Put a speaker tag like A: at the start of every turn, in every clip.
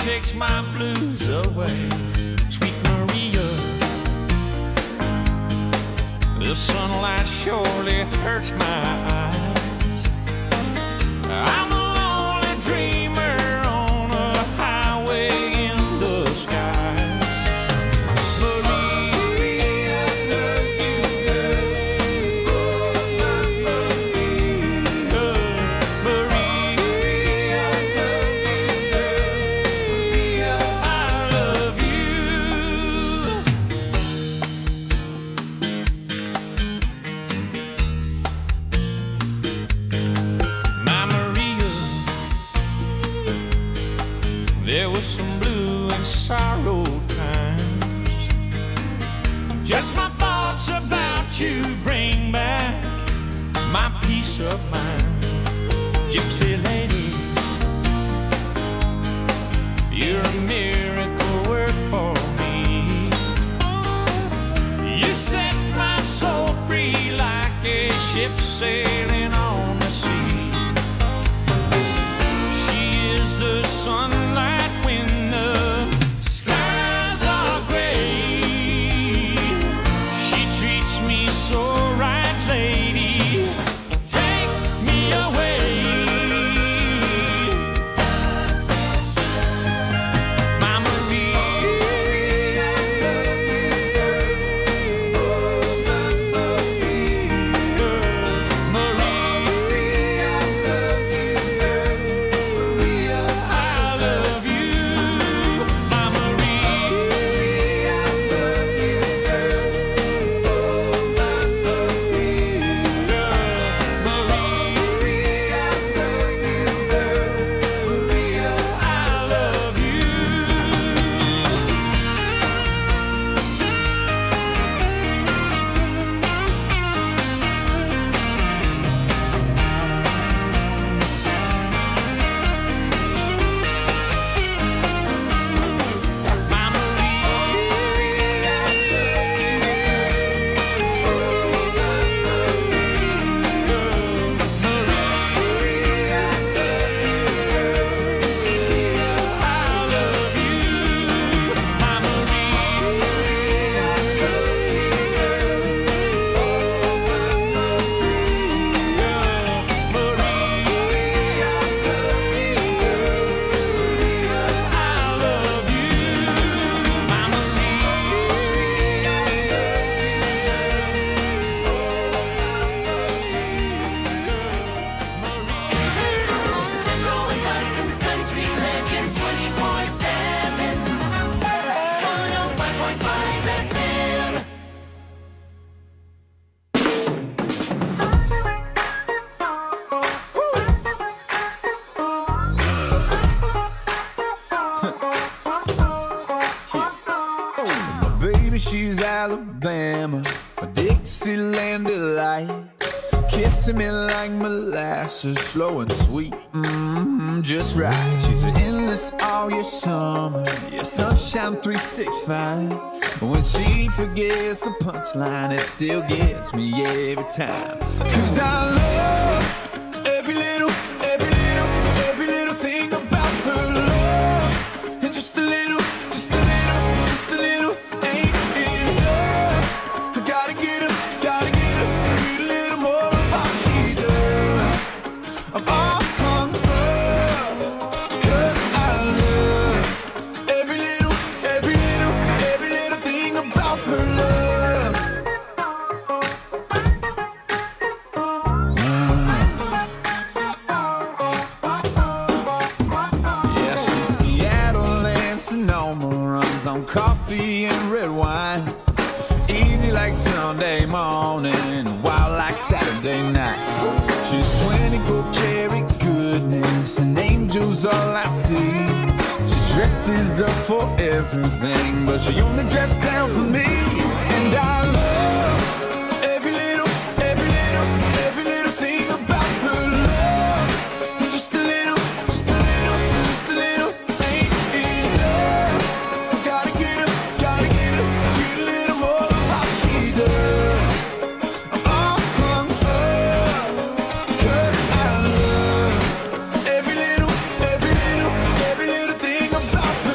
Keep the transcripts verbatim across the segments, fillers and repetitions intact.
A: takes my blues away. Sweet Maria, the sunlight surely hurts my eyes. I'm a lonely dreamer on a highway in the sky. Maria, I love you, girl. Oh, my Maria. Maria, I love you, girl. Maria, I love you. My Maria, there was some blue and sorrow times. Just my thoughts about you bring back my peace of mind. Gypsy lady, you're a miracle work for me. You set my soul free like a ship sailing on the sea. She is the sunlight when the skies are gray. She treats me so right, lady. Take me away. My Maria, I love you, girl. Oh, my Maria. Maria, I love you, girl. Maria, I love you. My Maria, I love you, girl. Oh, my Maria. Maria, I love you, girl. Maria, I love you. My Maria, I love you, girl. Oh, my Maria. Maria, I love you, girl. I love you. My Maria, I love you, girl. Oh, my Maria. Maria, I love you, girl. I love you. My
B: Central Wisconsin's country legends twenty-four seven. one oh five point five F M.
C: My baby, she's Alabama, a Dixieland delight. Kissing me like molasses, slow and sweet, mm-hmm, just right. She's an endless all year summer, yeah, sunshine three sixty-five. When she forgets the punchline, it still gets me every time. Cause I love every little, every little, every little thing about her love. And just a little, just a little, just a little ain't enough. I gotta get her, gotta get her, get a little more of how she does. I'm all hung up, cause I love every little, every little, every little thing about her love. Yeah, she's Seattle and Sonoma, runs on coffee and red wine. Easy like Sunday morning, wild like Saturday night. She's twenty-four karat goodness, and angels all I see. She dresses up for everything, but she only dresses down for me. And I love every little, every little, every little thing about her love. And just a little, just a little, just a little ain't enough. I gotta get her, gotta get her, get a little more of how she does. I'm all hung up, cause I love every little, every little, every little thing about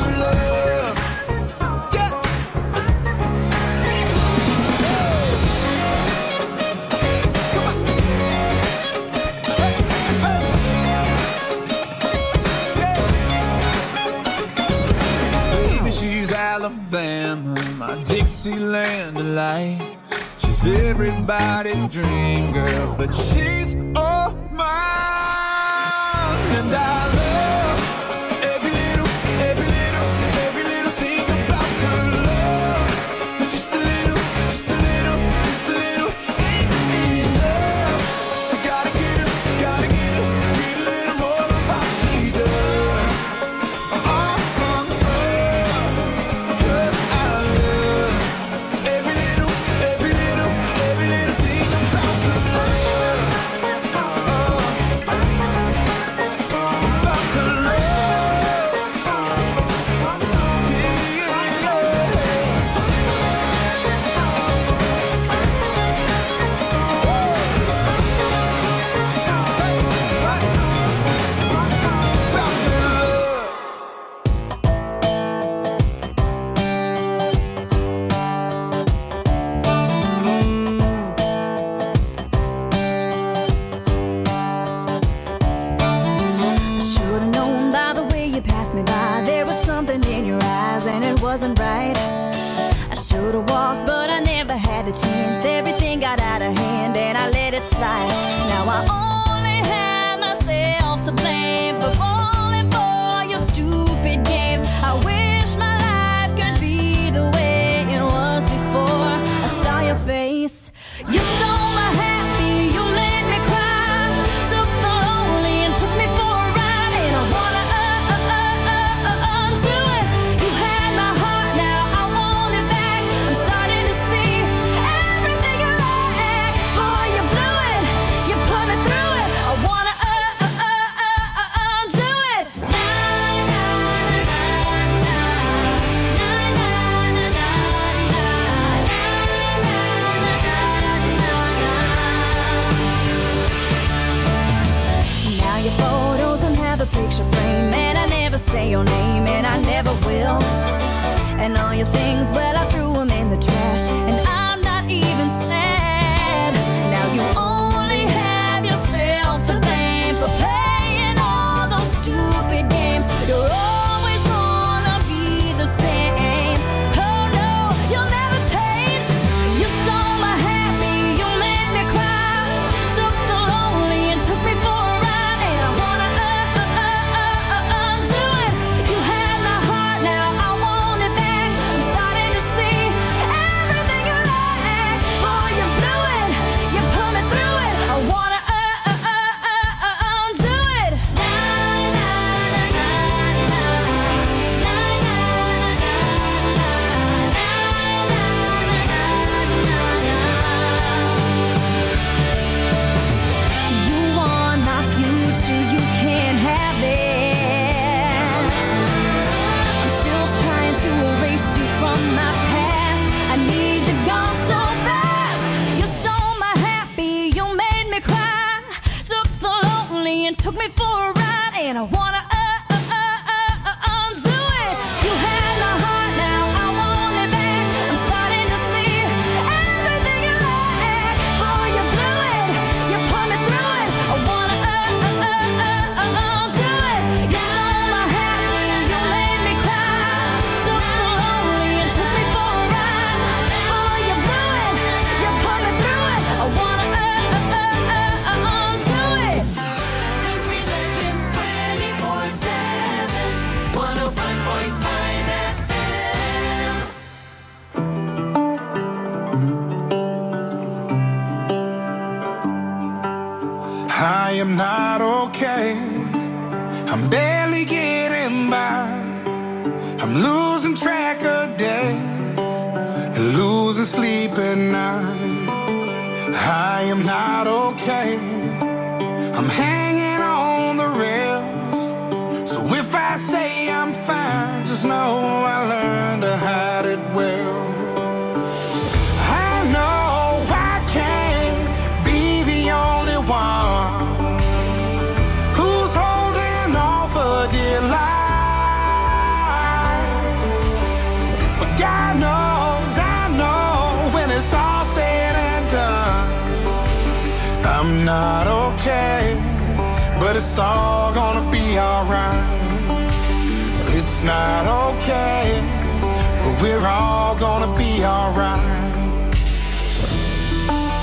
C: everybody's dream girl, but she's all mine. And I love every little, every little, every little thing about her love. Just a little, just a little, just a little love. I gotta get her, gotta get her, get a little more of how she does. Uh-uh, uh-uh, 'cause I love every little, every little, every little thing about her love. Uh, about her love. Yeah, yeah. About her love.
D: I should've known by the way you passed me by. There was something in your eyes and it wasn't right. I should've walked, but I never had the chance. Everything got out of hand and I let it slide. Now I only have myself to blame for falling for your stupid games. I wish my life could be the way it was before I saw your face. You stole my happy, you made me cry. Took the lonely and took me for a ride. And I wanna uh, uh, uh, uh, uh, undo it. You had my heart, now I want it back. I'm starting to see everything you like. Boy, you blew it, you put me through it. I wanna uh, uh, uh, uh, uh, undo it. Na, na, na, na, na, na, na, na, Now your photos don't have a picture frame, and I never say your name, and I never will. And all your things, well, I threw them in the trash, and I'm not even sad. Now you only have yourself to blame for playing all those stupid games. You're always gonna be the same. Oh no, you'll never change. You stole my happy, you made me cry. Took the lonely and took me for a ride. And I wanna uh, uh, uh, uh, uh, undo it. You had my heart, now I want it back. I'm starting to see everything you like. Boy, you blew it, you put me through it. I wanna uh, uh, uh, uh, uh, undo it. Na, na, na, na, na, na, na, You want my future, you can't have it. I'm still trying to erase you from my past. I need you gone so fast. You stole my happy, you made me cry. Took the lonely and took me for a ride. And I wanna uh, uh, uh, uh, uh, undo it. You had my heart, now I want it back. I'm starting to see everything you like. Boy, you blew it, you put me through it. I wanna uh, uh, uh, uh, uh, undo it. You stole my happy, you made me cry. Took the lonely and took me for a ride. Boy, you blew it, you put me through it. I wanna uh, uh, uh, uh, uh, undo it.
B: Country Legends twenty-four seven, one oh five point five F M.
E: I am not okay. I'm barely getting by. I'm losing track of days and losing sleep at night. I am not okay. I'm hanging on the rails. So if I say I'm fine, just know I learned to hide it well. I know I can't be the only one who's holding on for dear life. But God knows, I know, when it's all said and done, I'm not okay, but it's all gonna be alright. It's not okay, but we're all gonna be alright.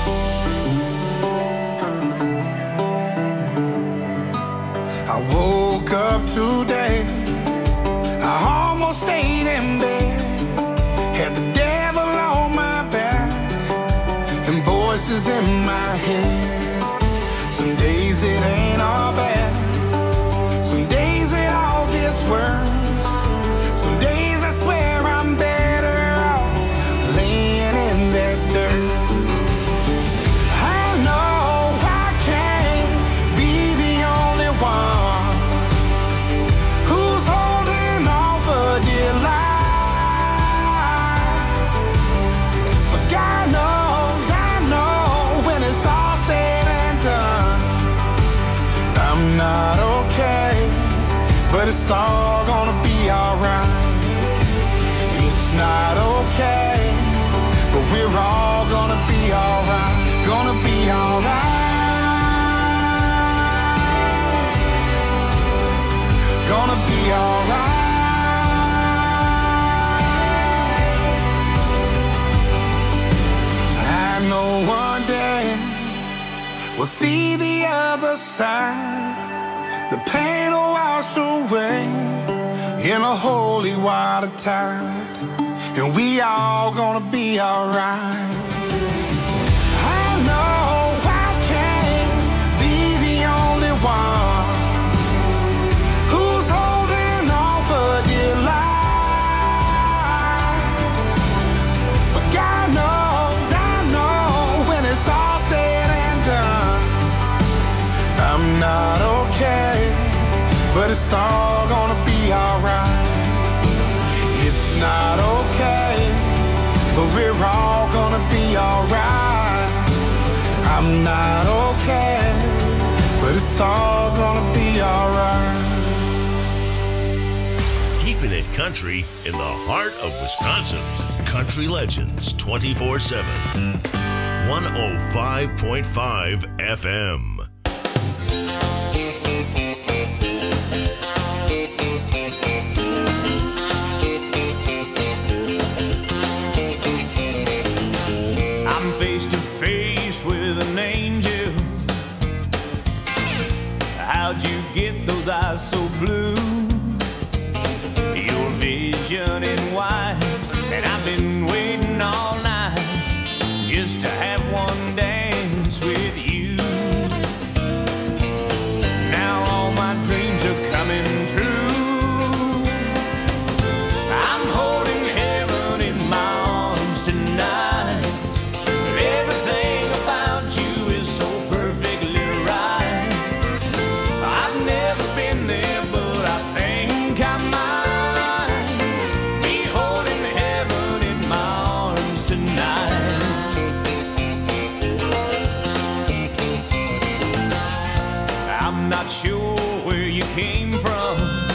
E: it's all gonna be alright. It's not okay, but we're all gonna be alright. Gonna be alright. Gonna be alright. I know one day we'll see the other side. The pain will wash away in a holy water tide, and we all gonna be alright. I know I can't be the only one who's holding on for dear life, but God knows, I know when it's all said and done, I'm not okay, but it's all gonna be alright. It's not okay, but we're all gonna be alright. I'm not okay, but it's all gonna be alright.
F: Keeping it country in the heart of Wisconsin. Country Legends twenty-four seven. one oh five point five F M.
A: I'm face to face with an angel. How'd you get those eyes so blue? Your vision in white, and I've been waiting all night just to have one dance with you. Now all my dreams are coming true. I'm holding heaven in my arms tonight. Everything about you is so perfectly right. I've never been there, but I think I might be holding heaven in my arms tonight. I'm not sure where you came from,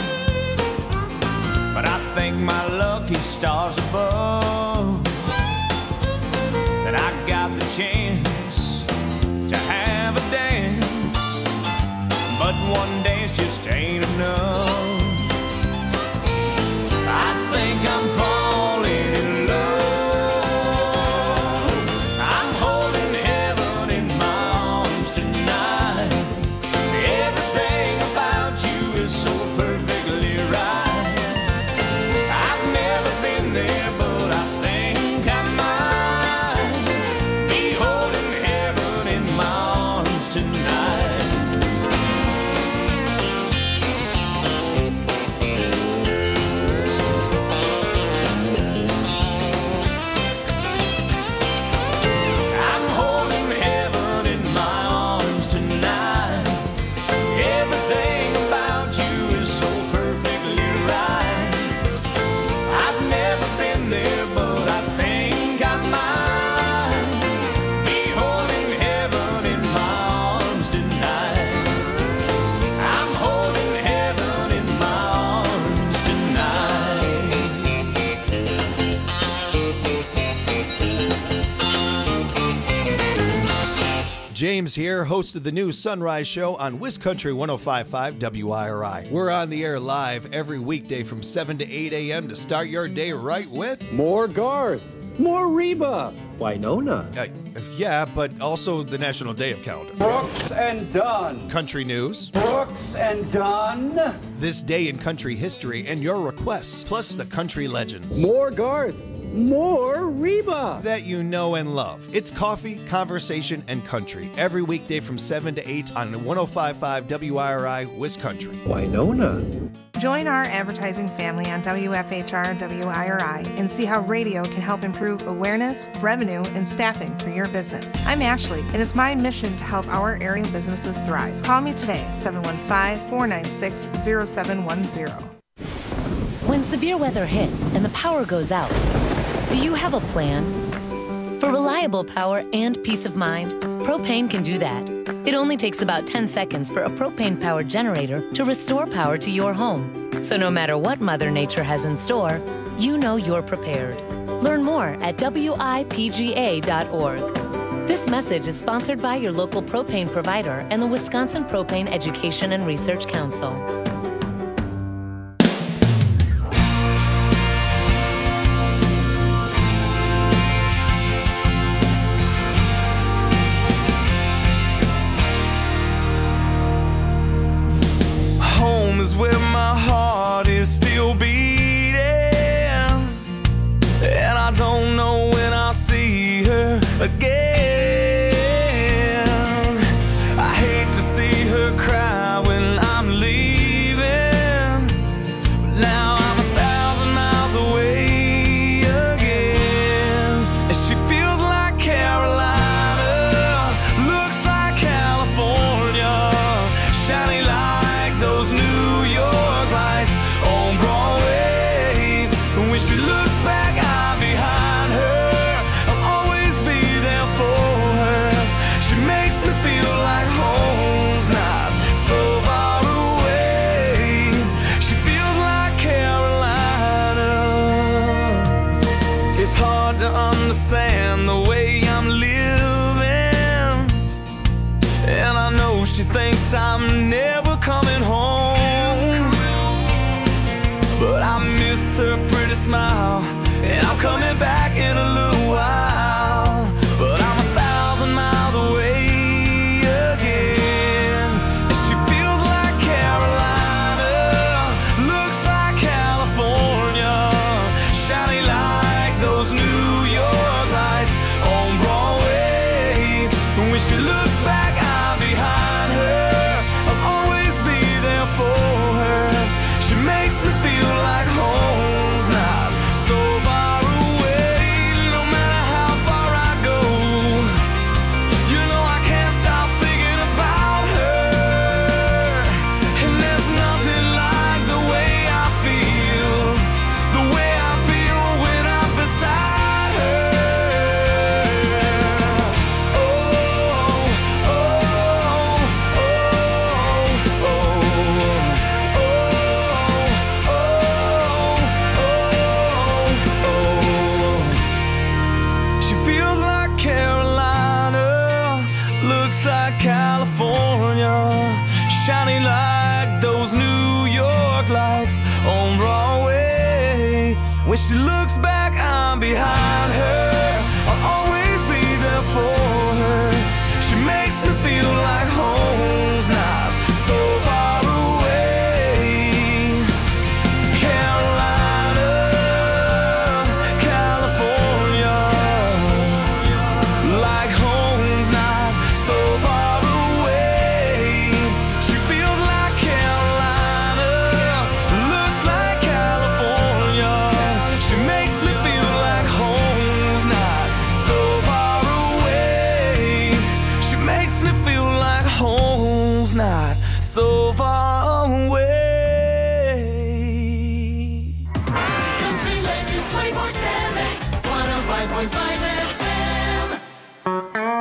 A: but I thank my lucky stars above that I got the chance to have a dance. But one dance just ain't enough. I think I'm falling in love. I'm holding heaven in my arms tonight. Everything about you is so perfectly right. I've never been there, but I think I might be holding heaven in my arms tonight. I'm holding heaven in my arms tonight. Everything about you is so perfectly right. I've never been there, but I think I might be holding heaven in my arms tonight. I'm holding heaven in my arms tonight.
G: James here, host of the new Sunrise Show on Wiscountry one oh five point five W I R I. We're on the air live every weekday from seven to eight a.m. to start your day right with...
H: More Garth. More Reba. Winona.
G: Uh, yeah, but also the National Day of Calendar.
H: Brooks and Dunn.
G: Country news,
H: Brooks and Dunn.
G: this day in country history, and your requests, plus the country legends
H: More Garth. More Reba.
G: that you know and love. It's coffee, conversation, and country every weekday from seven to eight on one oh five point five W I R I Wiscountry.
H: Winona.
I: Join our advertising family on W F H R W I R I and see how radio can help improve awareness, revenue, and staffing for your business. I'm Ashley, and it's my mission to help our area businesses thrive. Call me today, seven one five, four nine six, zero seven one zero.
J: When severe weather hits and the power goes out, do you have a plan? For reliable power and peace of mind, Propane can do that. It only takes about ten seconds for a propane-powered generator to restore power to your home. So no matter what Mother Nature has in store, you know you're prepared. Learn more at W I P G A dot org. This message is sponsored by your local propane provider and the Wisconsin Propane Education and Research Council.
A: Home is where my heart is still beating, and I don't know when I'll see her again. I hate to see her cry when I'm leaving, but now I'm a thousand miles away again. And she feels like Carolina, looks like California, shiny like those New York lights on Broadway. And when she looks back, I'm behind her. I'll always be there for her. She makes me feel like home's not so far away. She feels like Carolina. It's hard to understand the way I'm living, and I know she thinks I'm never coming home, but I miss her pretty smile, and I'm coming back in a little while. But I'm a thousand miles away again, and she feels like Carolina, looks like California, shiny like those New York lights on Broadway. And when she looks back, I'm behind her. I'll always be there for her. She makes me feel like home's not so far away. No matter how far I go, you know I can't stop thinking about her. And there's nothing like the way I feel, the way I feel when I'm beside her. Oh, oh, oh, oh, oh, oh, oh. She feels like Carolina, looks like California, shiny like those New York lights on Broadway. When she looks back, I'm behind her. I'll always be there for her. She makes me feel like home's not so far away. Carolina, California, like home's not so far away. She feels like Carolina, looks like California. She makes me feel like home's not so far away. She makes me feel like home's not so far away.
B: Country Legends twenty-four seven, one oh five point five F M.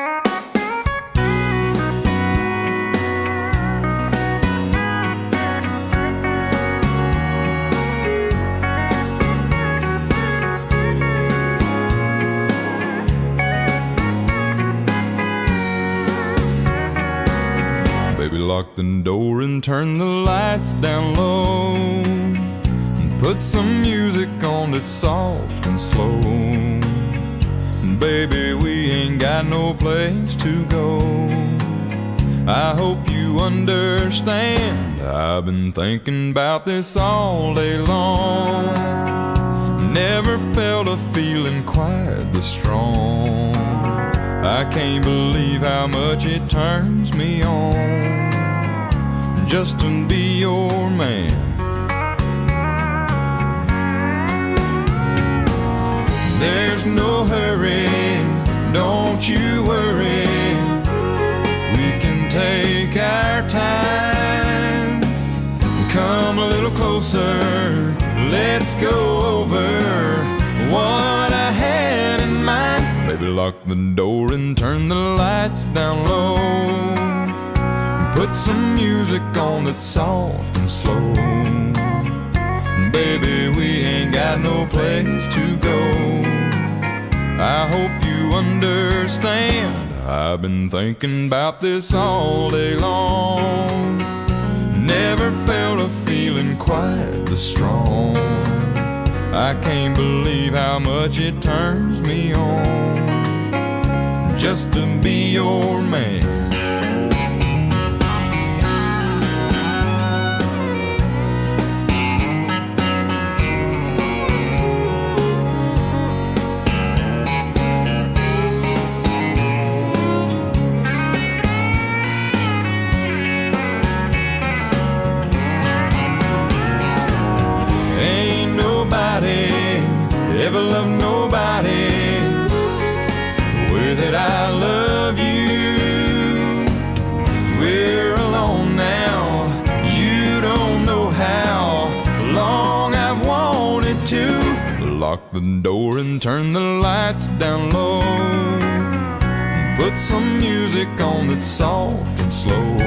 K: Baby, lock the door and turn the lights down low, and put some music on that's soft and slow. Baby, we ain't got no place to go. I hope you understand, I've been thinking about this all day long. Never felt a feeling quite this strong. I can't believe how much it turns me on just to be your man. There's no hurry, don't you worry. We can take our time. Come a little closer, let's go over what I had in mind. Baby, lock the door and turn the lights down low, and put some music on that's soft and slow. Baby, we ain't got no place to go. I hope you understand. I've been thinking about this all day long. Never felt a feeling quite this strong. I can't believe how much it turns me on just to be your man. Ever love nobody the way that I love you. We're alone now. You don't know how long I've wanted to lock the door and turn the lights down low. Put some music on that's soft and slow.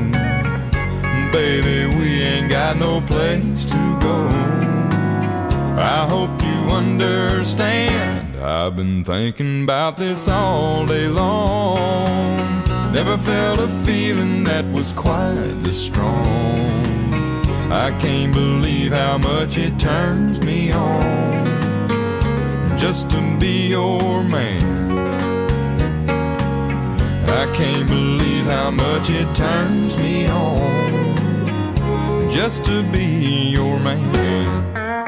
K: Baby, we ain't got no place to go. I hope you understand. I've been thinking about this all day long. Never felt a feeling that was quite this strong. I can't believe how much it turns me on just to be your man. I can't believe how much it turns me on just to be your man.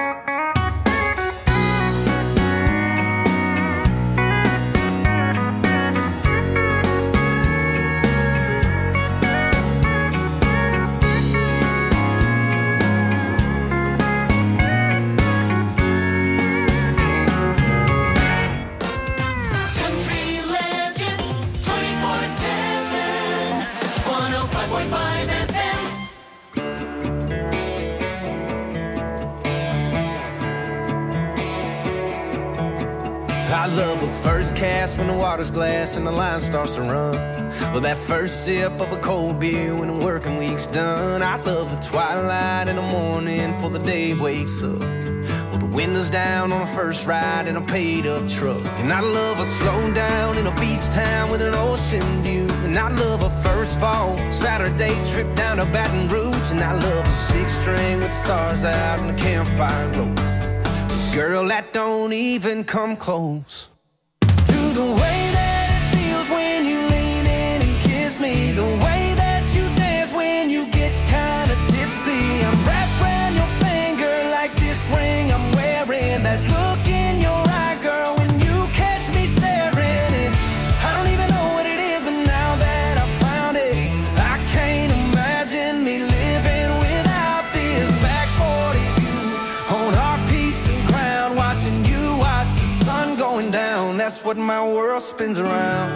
L: I love the first cast when the water's glass and the line starts to run. Well, that first sip of a cold beer when the working week's done. I love the twilight in the morning before the day wakes up. Well, the windows down on the first ride in a paid-up truck. And I love a slow down in a beach town with an ocean view. And I love a first fall Saturday trip down to Baton Rouge. And I love a six-string with stars out and the campfire glow. Girl, that don't even come close to the way that it feels when you lean in and kiss me. The way that you dance when you get kinda tipsy. I'm wrapped around your finger like this ring I'm wearing. That look in your eye, girl, when you catch me staring. And I don't even know what it is, but now that I found it, I can't imagine me living without this. Back forty view on our piece of ground, watching you watch the sun going down. That's what my world spins around.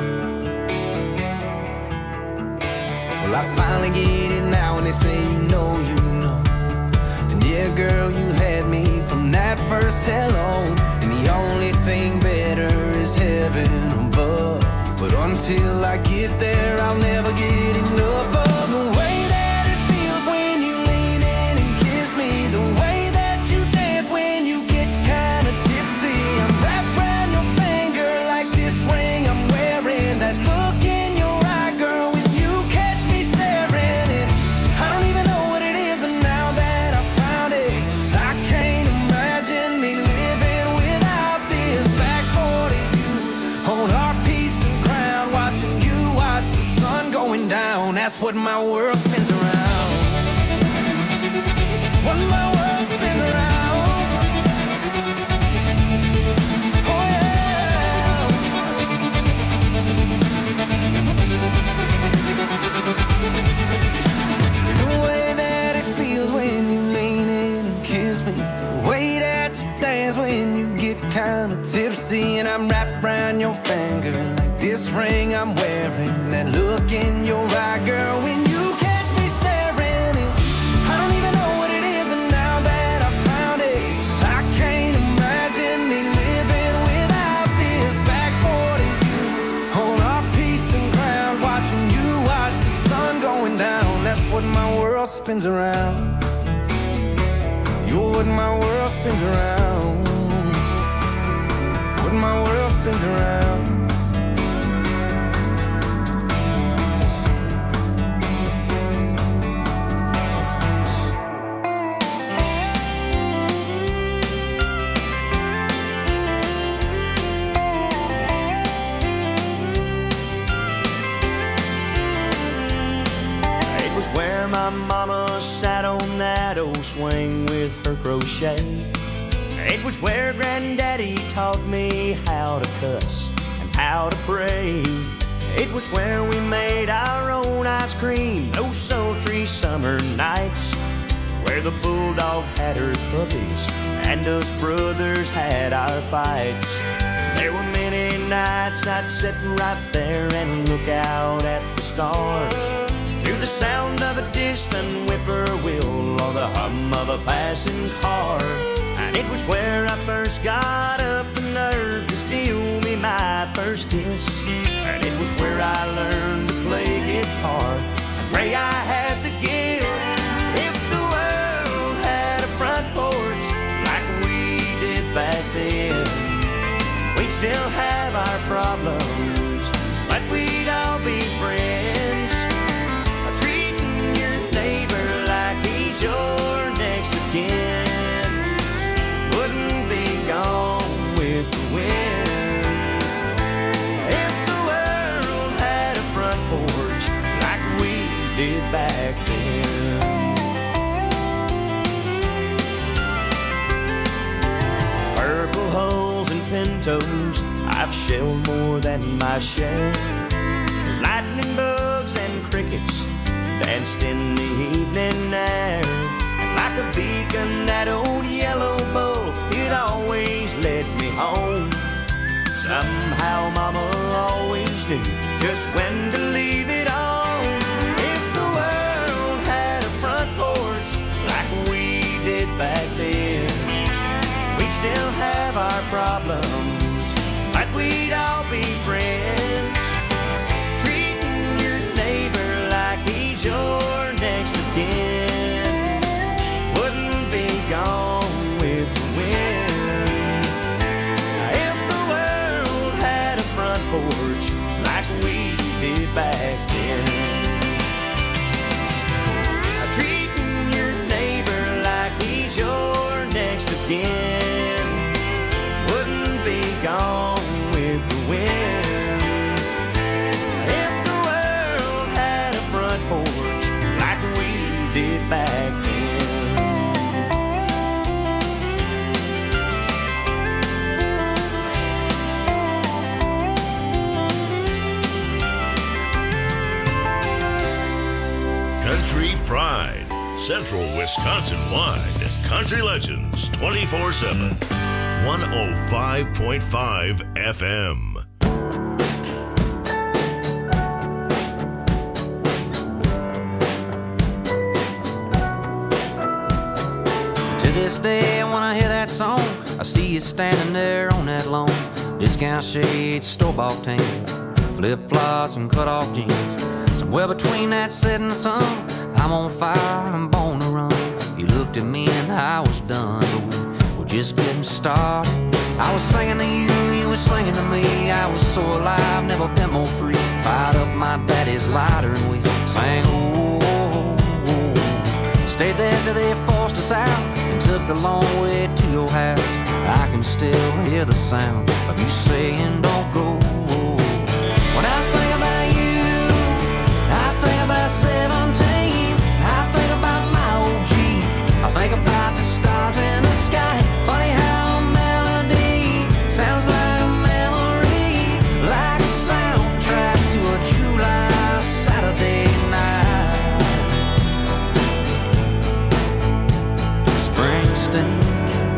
L: Well, I finally get it now when they say you know, you know. And yeah, girl, you had me from that first hello. And the only thing better is heaven above. But until I get there, I'll never get enough of the way that it feels when you lean in and kiss me. The way that you dance when you get kinda tipsy. I'm wrapped around your finger like this ring I'm wearing. That look in your eye, girl, when you catch me staring. And I don't even know what it is, but now that I found it, I can't imagine me living without this. Back forty view on our piece of ground, watching you watch the sun going down. That's what my world spins around. What my world spins around. Oh yeah. The way that it feels when you lean in and kiss me. The way that you dance when you get kinda tipsy. And I'm wrapped around your finger like this ring I'm wearing. And that look in your eye, girl, when you catch me staring. And I don't even know what it is, but now that I found it, I can't imagine me living without this. Back forty view on our piece of ground, watching you watch the sun going down. That's what my world spins around. You're what my world spins around. What my world spins around.
M: Where my mama sat on that old swing with her crochet. It was where granddaddy taught me how to cuss and how to pray. It was where we made our own ice cream those sultry summer nights, where the bulldog had her puppies and us brothers had our fights. There were many nights I'd sit right there and look out at the stars, to the sound of a distant whippoorwill or the hum of a passing car. And it was where I first got up the nerve to steal me my first kiss. And it was where I learned to play guitar and pray I had the gift. If the world had a front porch like we did back then, we'd still have our problems, but we'd all be friends. Your next of kin wouldn't be gone with the wind. If the world had a front porch like we did back then. Purple hulls and pintos I've shelled more than my share. Lightning bugs and crickets danced in the evening air, and like a beacon that old yellow bull, it always led me home. Somehow mama always knew just when to leave it on. If the world had a front porch like we did back then, we'd still have our problems, but we'd all be friends. Treating your neighbor like he's your next of kin wouldn't be gone with the wind. If the world had a front porch like we did back then, treating your neighbor like he's your next of kin wouldn't be gone with the wind. If the world had a front porch like we did back then.
F: Country Pride, Central Wisconsin wide. Country Legends twenty-four seven. one oh five point five F M.
N: This day when I hear that song, I see you standing there on that lawn. Discount shades, store-bought tan, flip-flops and cut-off jeans. Somewhere between that setting sun, I'm on fire, I'm born to run. You looked at me and I was done, but we were just getting started. I was singing to you, you were singing to me. I was so alive, never been more free. Fired up my daddy's lighter and we sang, oh, oh, oh. Stayed there till they forced us out and took the long way to your house. I can still hear the sound of you saying don't go. When I think about you, I think about seventeen. I think about my old Jeep. I think about the stars in the sky. Funny how a melody sounds like a memory, like a soundtrack to a July Saturday night. Springsteen.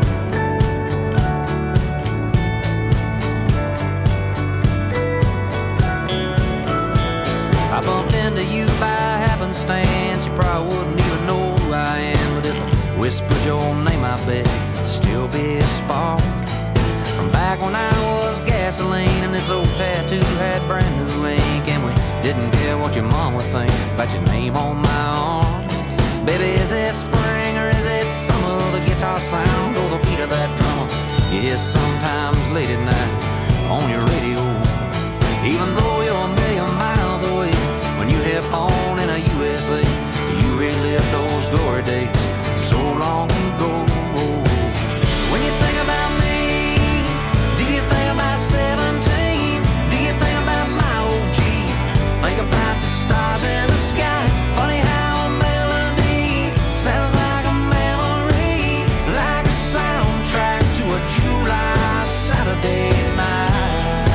N: I bumped into you by happenstance. You probably wouldn't even know who I am, but if I whispered your name, I bet it'd still be a spark from back when I was gasoline and this old tattoo had brand new ink, and we didn't care what your mom would think about your name on my arm. Baby, is it spring or is it summer? The guitar sound or the beat of that drum. Yes, sometimes late at night on your radio, even though you're a million miles away, when you hit on in a U S A, you relive those glory days so long ago. When you think about me, do you think about seventeen? Do you think about my O G? Think about the stars in the sky. Funny how a melody sounds like a memory, like a soundtrack to a July Saturday night.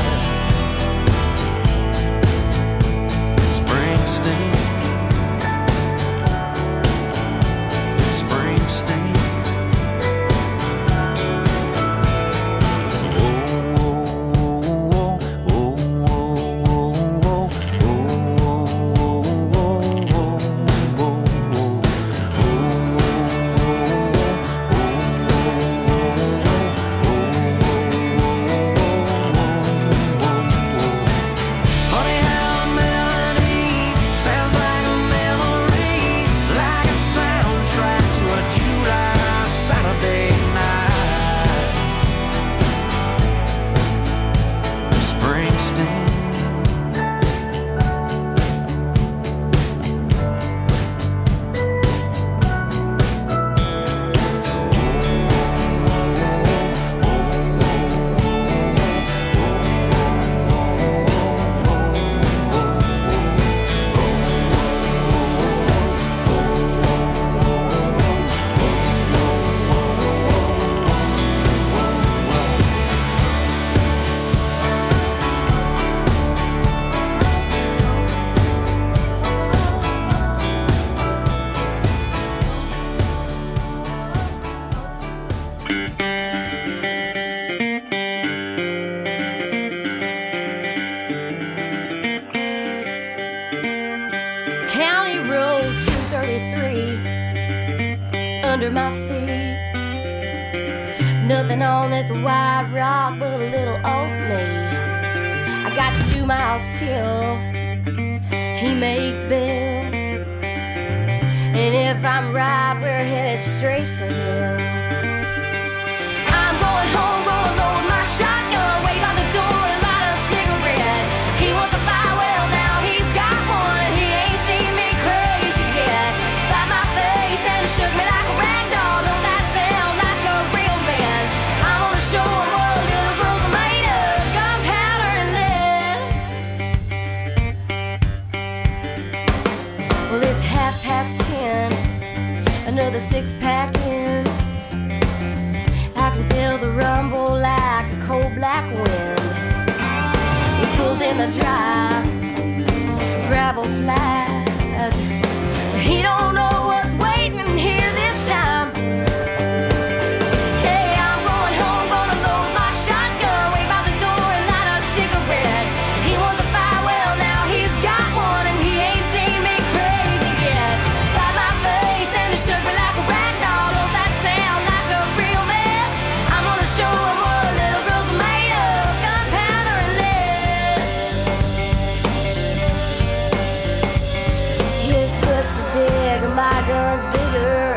N: Springsteen, Springsteen.
O: County Road two thirty-three under my feet. Nothing on this white rock but a little old me. I got two miles till he makes bail, and if I'm right, we're headed straight for hell. I'm going home, gonna load my shotgun, wait by the door and light a cigarette. He wants a fire, well now he's got one, and he ain't seen me crazy yet. Slapped my face and shook me like a rag doll. Don't that sound like a real man? I'm gonna show him what little girls are made of, gunpowder and lead. Well, it's half past ten, another six pack in. I can feel the rumble like a cold black wind. He pulls in the drive, gravel flies. He don't know what's waiting here this time. Hey, I'm going home, gonna load my shotgun, wait by the door and light a cigarette. He wants a fire, well now he's got one, and he ain't seen me crazy yet. Slapped my face and he shook me like a rag doll. Don't that sound like a real man? I'm gonna show him what little girls are made of, gunpowder and lead. His fist is big and my gun's bigger.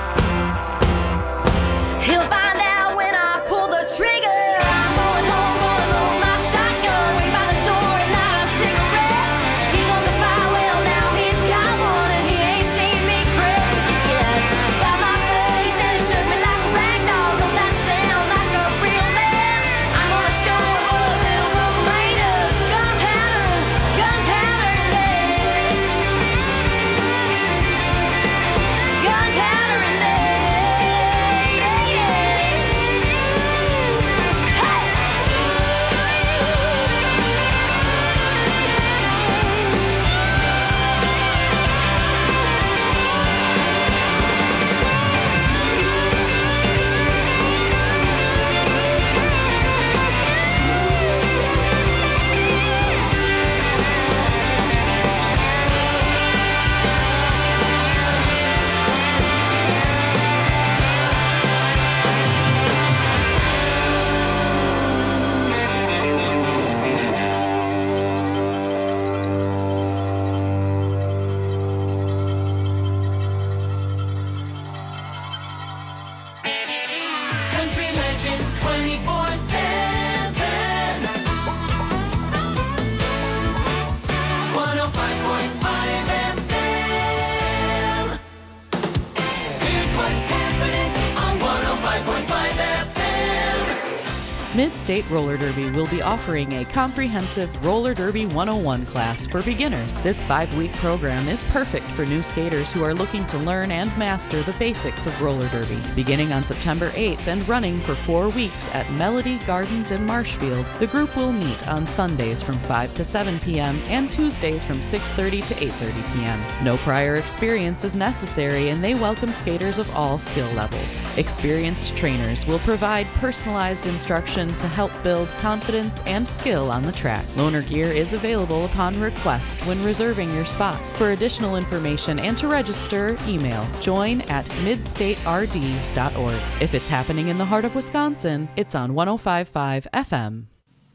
O: He'll find out when I pull the trigger. I'm going home, gonna load my shotgun, wait by the door and light a cigarette. He wants a fire, well now he's got one, and he ain't seen me crazy yet. Slapped my face and he shook me like a rag doll. Don't that sound like a real man? I'm gonna show him what little girls are made of, gunpowder, gunpowder and lead. Gunpowder.
P: Mid-State Roller Derby will be offering a comprehensive Roller Derby one oh one class for beginners. This five-week program is perfect for new skaters who are looking to learn and master the basics of roller derby. Beginning on September eighth and running for four weeks at Melody Gardens in Marshfield, the group will meet on Sundays from five to seven p.m. and Tuesdays from six thirty to eight thirty p.m. No prior experience is necessary, and they welcome skaters of all skill levels. Experienced trainers will provide personalized instruction to help build confidence and skill on the track. Loaner gear is available upon request when reserving your spot. For additional information and to register, email join at mid state r d dot org. If it's happening in the heart of Wisconsin, it's on one oh five point five F M.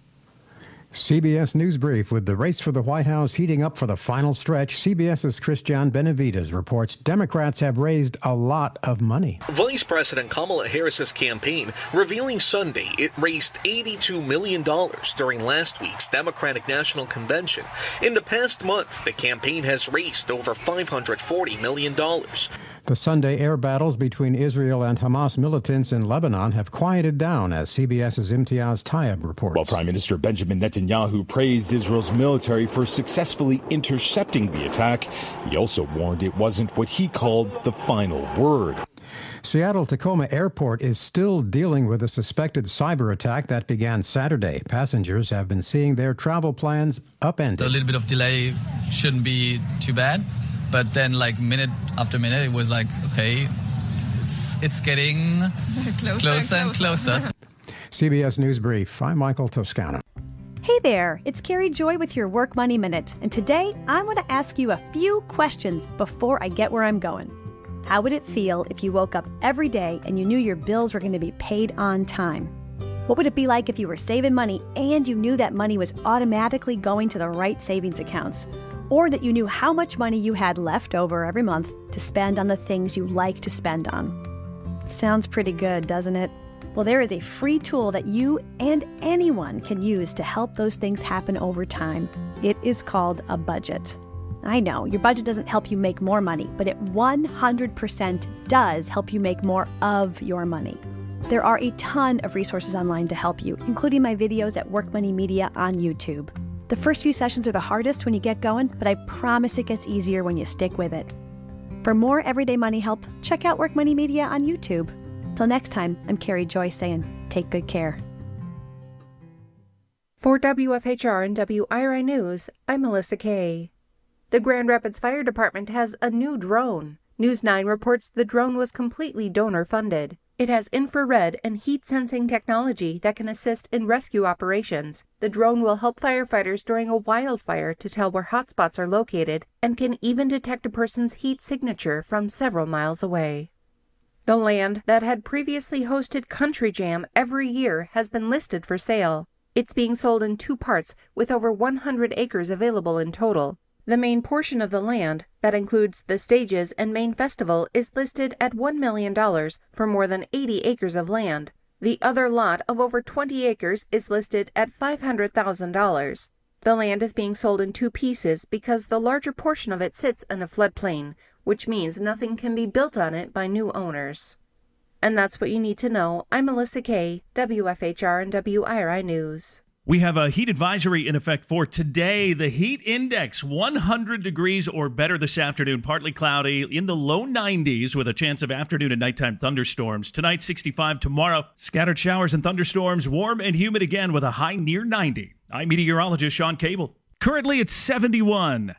Q: C B S News Brief. With the race for the White House heating up for the final stretch, CBS's Christian Benavides reports Democrats have raised a lot of money.
R: Vice President Kamala Harris's campaign revealing Sunday it raised eighty-two million dollars during last week's Democratic National Convention. In the past month, the campaign has raised over five hundred forty million dollars.
Q: The Sunday air battles between Israel and Hamas militants in Lebanon have quieted down, as CBS's Imtiaz Tayeb reports.
S: While Prime Minister Benjamin Netanyahu praised Israel's military for successfully intercepting the attack, he also warned it wasn't what he called the final word.
Q: Seattle-Tacoma Airport is still dealing with a suspected cyber attack that began Saturday. Passengers have been seeing their travel plans upended.
T: A little bit of delay shouldn't be too bad. But then, like, minute after minute, it was like, okay, it's it's getting closer, closer and closer. And closer.
Q: C B S News Brief. I'm Michael Toscano.
U: Hey there, it's Carrie Joy with your Work Money Minute. And today, I'm going to ask you a few questions before I get where I'm going. How would it feel if you woke up every day and you knew your bills were going to be paid on time? What would it be like if you were saving money and you knew that money was automatically going to the right savings accounts? Or that you knew how much money you had left over every month to spend on the things you like to spend on. Sounds pretty good, doesn't it? Well, there is a free tool that you and anyone can use to help those things happen over time. It is called a budget. I know, your budget doesn't help you make more money, but it one hundred percent does help you make more of your money. There are a ton of resources online to help you, including my videos at Work Money Media on YouTube. The first few sessions are the hardest when you get going, but I promise it gets easier when you stick with it. For more everyday money help, check out Work Money Media on YouTube. Till next time, I'm Carrie Joyce saying, take good care.
I: For W F H R and W I R I News, I'm Melissa Kay. The Grand Rapids Fire Department has a new drone. News nine reports the drone was completely donor-funded. It has infrared and heat-sensing technology that can assist in rescue operations. The drone will help firefighters during a wildfire to tell where hotspots are located and can even detect a person's heat signature from several miles away. The land that had previously hosted Country Jam every year has been listed for sale. It's being sold in two parts with over one hundred acres available in total. The main portion of the land, that includes the stages and main festival, is listed at one million dollars for more than eighty acres of land. The other lot of over twenty acres is listed at five hundred thousand dollars. The land is being sold in two pieces because the larger portion of it sits in a floodplain, which means nothing can be built on it by new owners. And that's what you need to know. I'm Melissa Kay, W F H R and W I R I News.
V: We have a heat advisory in effect for today. The heat index, one hundred degrees or better this afternoon. Partly cloudy in the low nineties with a chance of afternoon and nighttime thunderstorms. Tonight, sixty-five. Tomorrow, scattered showers and thunderstorms. Warm and humid again with a high near ninety. I'm meteorologist Sean Cable. Currently, it's seventy-one.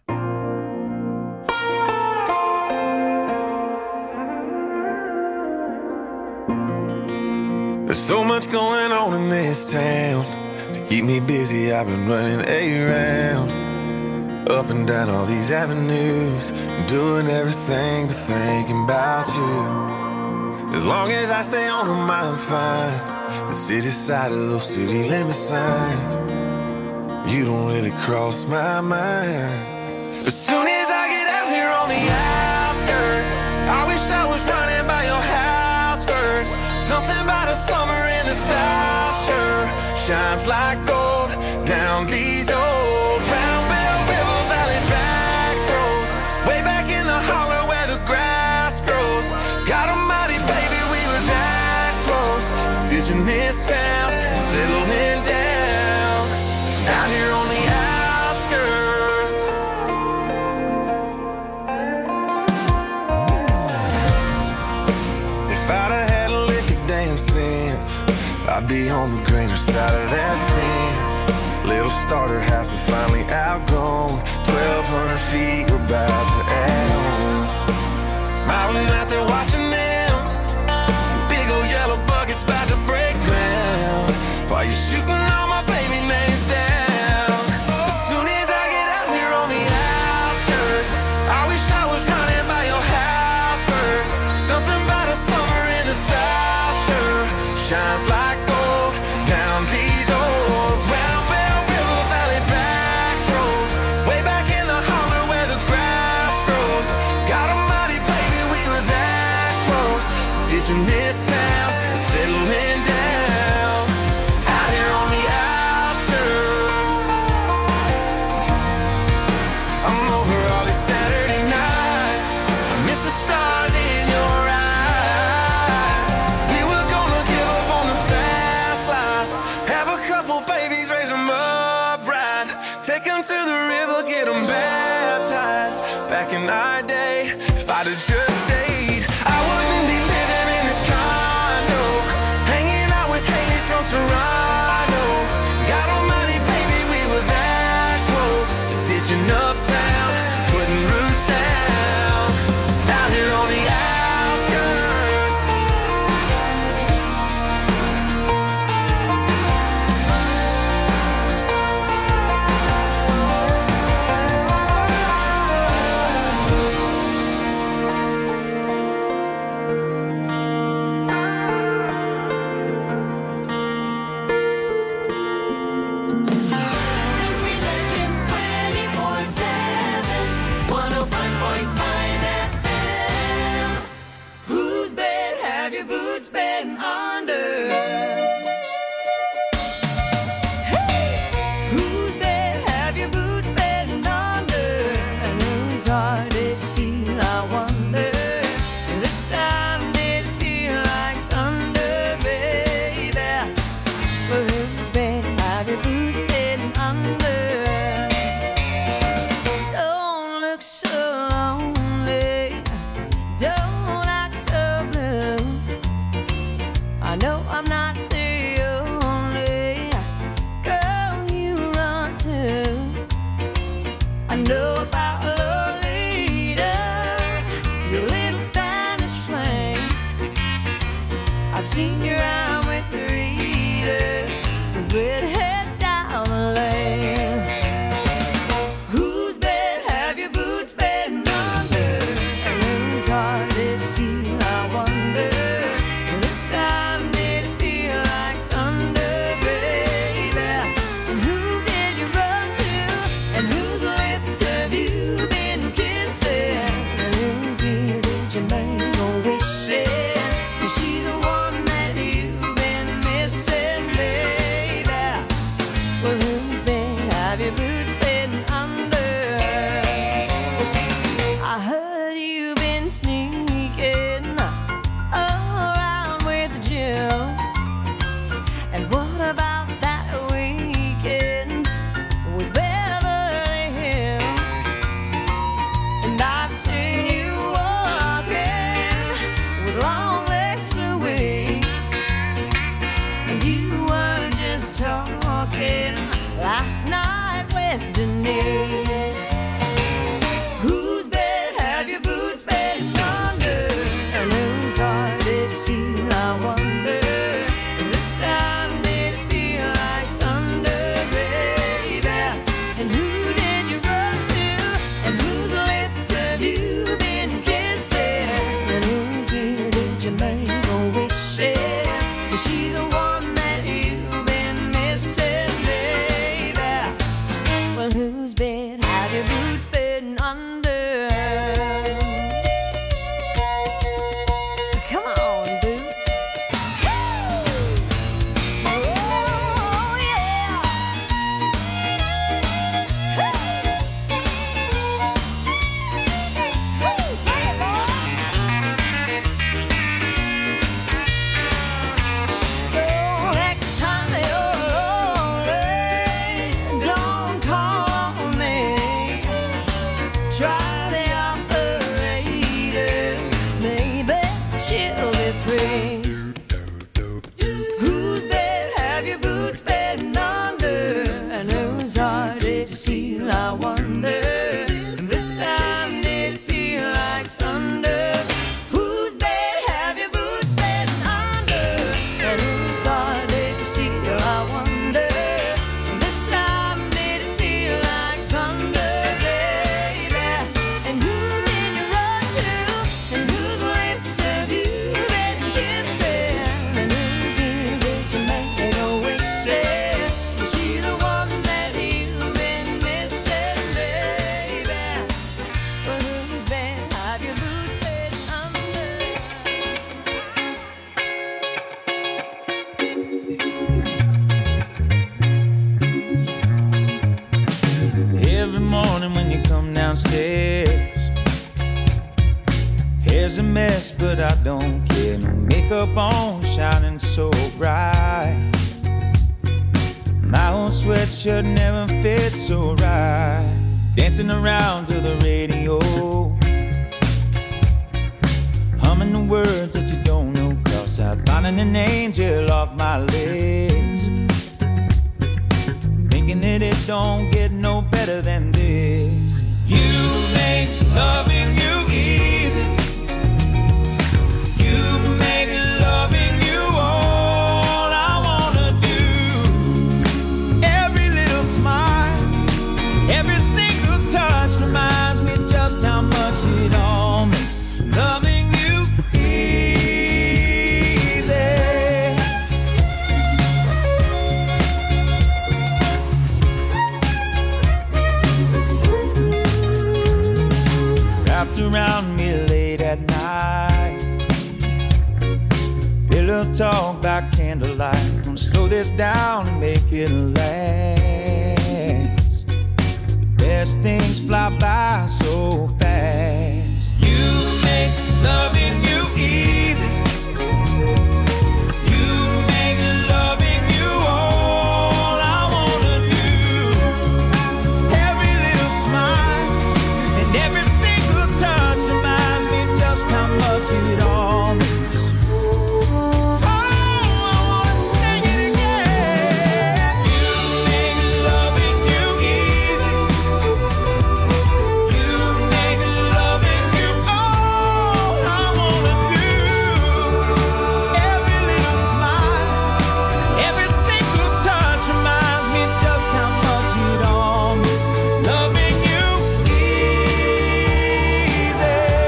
E: There's so much going on in this town. Keep me busy, I've been running around, up and down all these avenues, doing everything but thinking about you. As long as I stay on them, I'm fine. The city side of those city limit signs, you don't really cross my mind. As soon as I get out here on the outskirts, I wish I was running by your house first. Something about a summer in the South Shore shines like gold down these old Round Bell River Valley back roads, way back in the holler where the grass grows. God almighty, baby, we were that close to ditching this town and
L: settling down, down here on the outskirts. If I'd have had a lick of damn sense, I'd be on the greener side of that fence. Little starter house, we finally outgrown. Twelve hundred feet, we're about to add on. Smiling out there watching them, big old yellow buckets about to break ground. While you're shooting all my baby names down. As soon as I get out here on the outskirts, I wish I was running by your house first. Something about a summer in the South sure shines like gold down these old round bell river valley back roads. Way back in the holler where the grass grows. God almighty, baby, we were that close. Ditching this town and settling down out here on the outskirts. I'm over all these Saturday nights. I miss the stars in your eyes. We were gonna give up on the fast life, have a couple babies, raise them up right, take them to the river, get them baptized. Back in our day, if I'd have just stayed, I wouldn't be living in this condo, hanging out with Haley from Toronto. God almighty, baby, we were that close to ditching uptown, putting roots down, out here on the outskirts.
B: Country Legends twenty-four seven, one oh five point five F M. Whose bed have your boots been under? Whose bed have your boots been under? And whose heart did you steal, I wonder? This time did it feel like thunder, baby? But whose bed have your boots been under? Don't look so lonely, don't act so blue. I know I'm not the only girl you run to. I know about Lolita,
C: downstairs. Hair's a mess, but I don't care. No makeup on, shining so bright. My old sweatshirt never fits so right. Dancing around to the radio, humming the words that you don't know, 'cause I'm finding an angel off my list. Thinking that it don't get no better than this. You make loving you easy. You make loving you all I wanna do. Every little smile, every single touch reminds me just how much it all makes loving you easy. Wrapped around me late at night, pillow talk by candlelight. Gonna slow this down and make it last. The best things fly by so fast. You make loving you easy. You make loving you all I wanna do. Every little smile and every single touch reminds me just how much it all means. Oh, I wanna sing it again. You make loving you easy. You make loving you all I wanna do. Every little smile, every single touch reminds me just how much it all means. Loving you easy.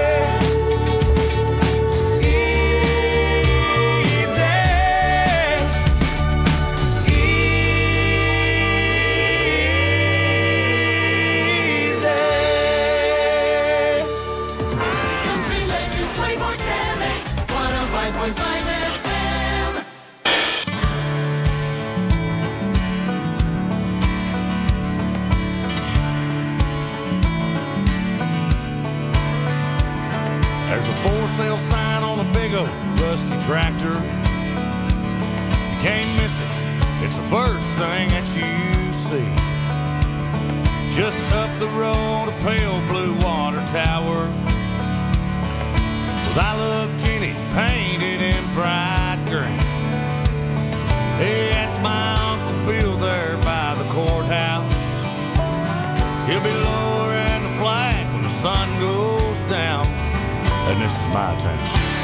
B: Country Legends twenty-four seven, one oh five point five F M.
A: There's a for sale sign on a big old rusty tractor. You can't miss it. It's the first thing that you see. Just up the road, a pale blue water tower with I Love Jenny painted in bright green. Hey, that's my Uncle Bill there by the courthouse. He'll be lowering the flag when the sun goes down. And this is my town.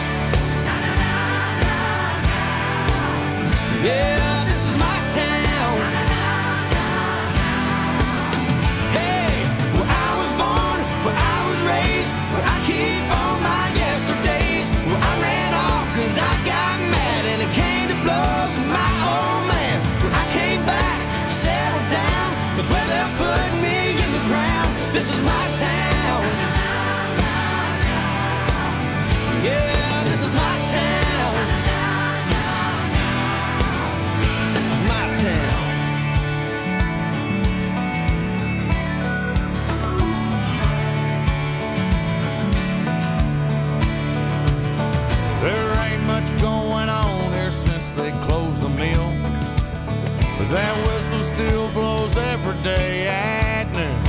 C: Yeah, this is my town. Hey, where I was born, where I was raised, where I keep all my yesterdays. Where I ran off 'cause I got mad and it came to blows with my old man. Where I came back, settled down, was where they put me in the ground. This is my town. Yeah, this is my town. My town.
A: There ain't much going on here since they closed the mill, but that whistle still blows every day at noon.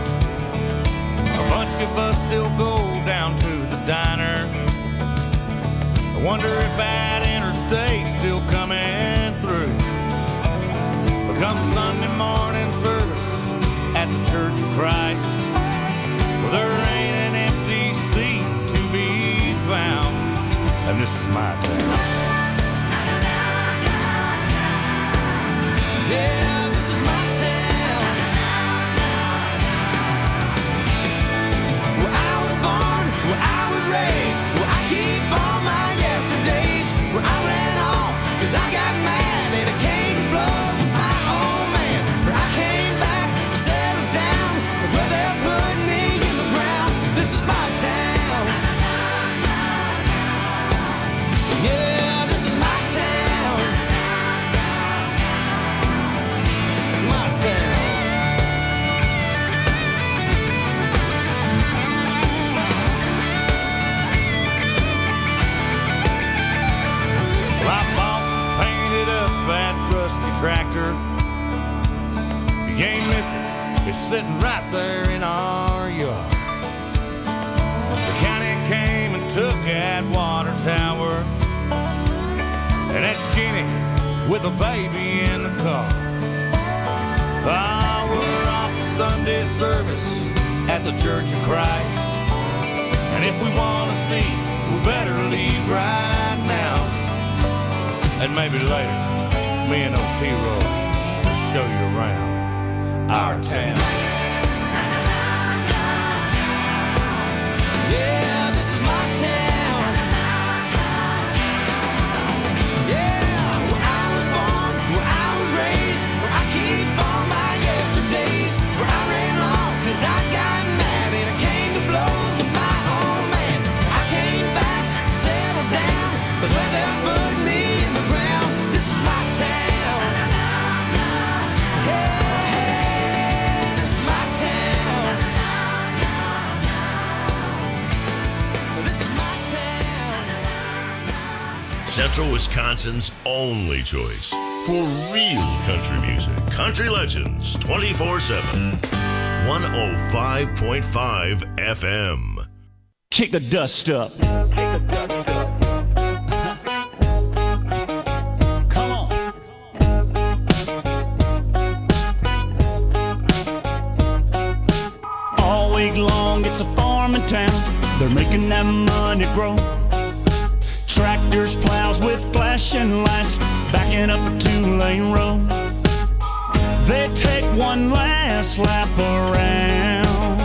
A: A bunch of us still go down to the diner. I wonder if that interstate's still coming through. But come Sunday morning service at the Church of Christ, well, there ain't an empty seat to be found. And this is my town.
C: Yeah, this is my town. Where I was born, where I was raised, where I keep all my yesterdays. Where I ran off 'cause I got mad and it came to blows with my old man. Where I came back, settled down, but where they put me in the ground. This is my town. Yeah. You can't miss it. It's sitting right there in our yard. The county came and took that water tower, and that's Jenny with a baby in the car. Ah, we're off to Sunday service at the Church of Christ, and if we want to see, we better leave right now. And maybe later, me and Otero will show you around our town. Yeah, this is my town. Yeah, where I was born, where I was raised, where I keep all my yesterdays, where I ran off 'cause I got mad and I came to blows with my old man. I came back, settled down, 'cause where they put me in the ground, this is my town. Hey, this is my town. This is my town.
F: Central Wisconsin's only choice for real country music. Country Legends twenty-four seven. one oh five point five F M.
C: Kick the dust up. Come on.
M: All week long, it's a farming town. They're making that money grow. Tractors, plows with flashing lights, backing up a two-lane road. They take one last lap around.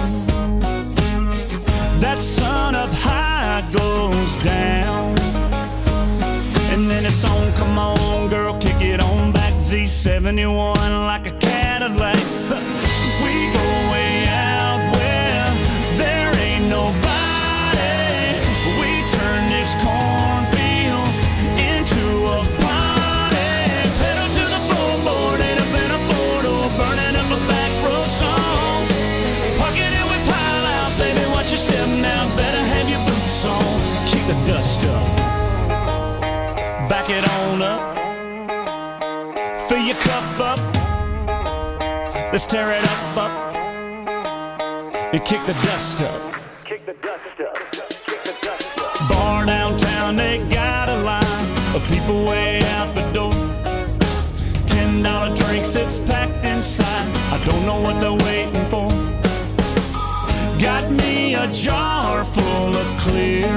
M: That sun up high goes down, and then it's on, come on girl, kick it on back. Z seventy-one like a Cadillac. We go way out where there ain't nobody. We turn this cornfield into a party. Pedal to the floorboard, ain't up in a photo, burning up a back row song. Parking it, we pile out, baby, watch your step now, better have your boots on. Kick the dust up, back it on up, fill your cup up, let's tear it up, up, and kick the dust up. Kick the dust up. Bar downtown, they got a line of people way out the door. Ten dollar drinks, it's packed inside. I don't know what they're waiting for. Got me a jar full of clear,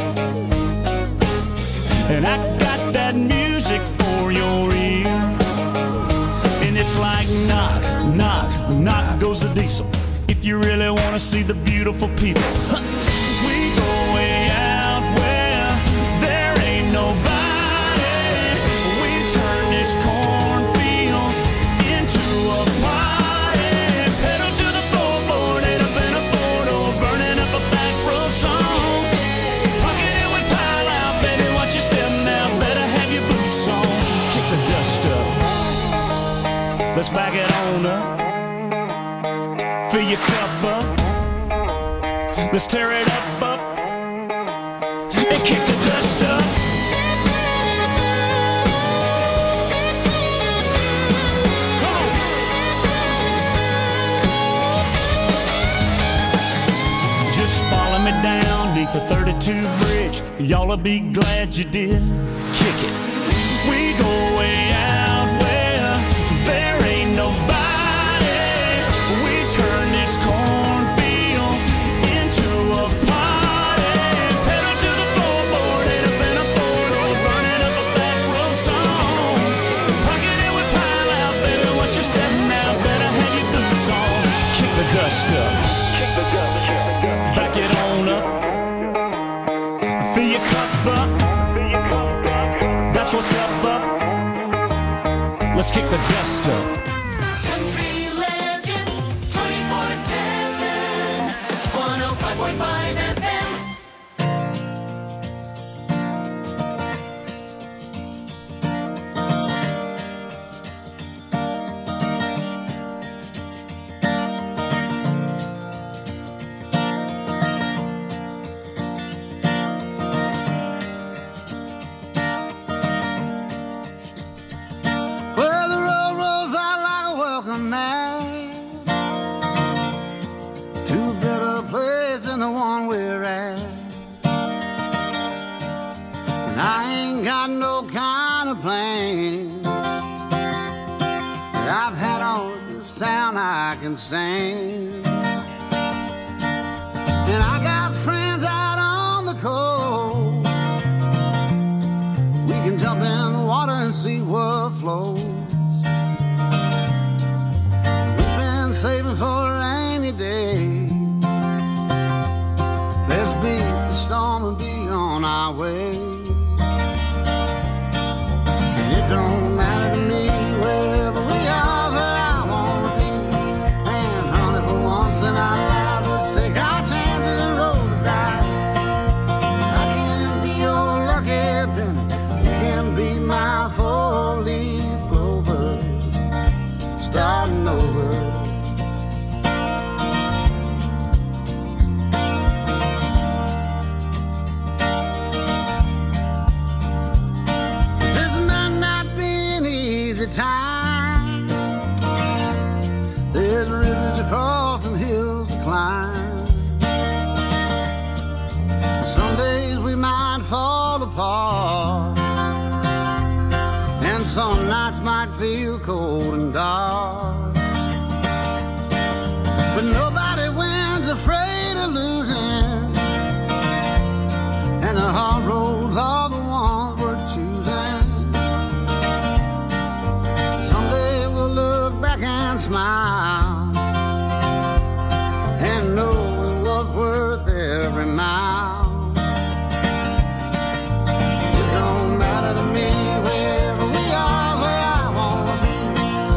M: and I got that music for your ear. And it's like knock, knock, knock goes the diesel. If you really want to see the beautiful people, we go way out where there ain't nobody. We turn this cornfield into a party. Pedal to the floorboard, ain't up in a photo, burning up a back row song. Pocket it, we pile out, baby, watch your step now, better have your boots on. Kick the dust up, let's back it on up, fill your cup up, let's tear it up, up, and kick the dust up. Come on. Just follow me down neath the thirty-two bridge. Y'all'll be glad you did. Kick it. We go way out where there ain't nobody. We turn this cornfield into a party. Pedal to the floorboard, ain't up in a photo, burning up a back row song. Pocket it, we pile out, baby, watch your step now, better have your boots on. Kick the dust up, back it on up, fill your cup up, that's what's up, up. Let's kick the dust up.
B: Country Legends twenty-four seven, one oh five point five F M.
C: Well, the road rolls out
D: can stand. And I got friends out on the coast. We can jump in the water and see what flows. We've been saving for a rainy day. Let's beat the storm and be on our way. And it don't matter to me wherever we are, where I want to be. And honey, for once in our lives, let's take our chances and roll the dice. I can be your lucky penny, you can be my four-leaf clover, starting over. Time. There's rivers to cross and hills to climb. Some days we might fall apart, and some nights might feel cold and dark.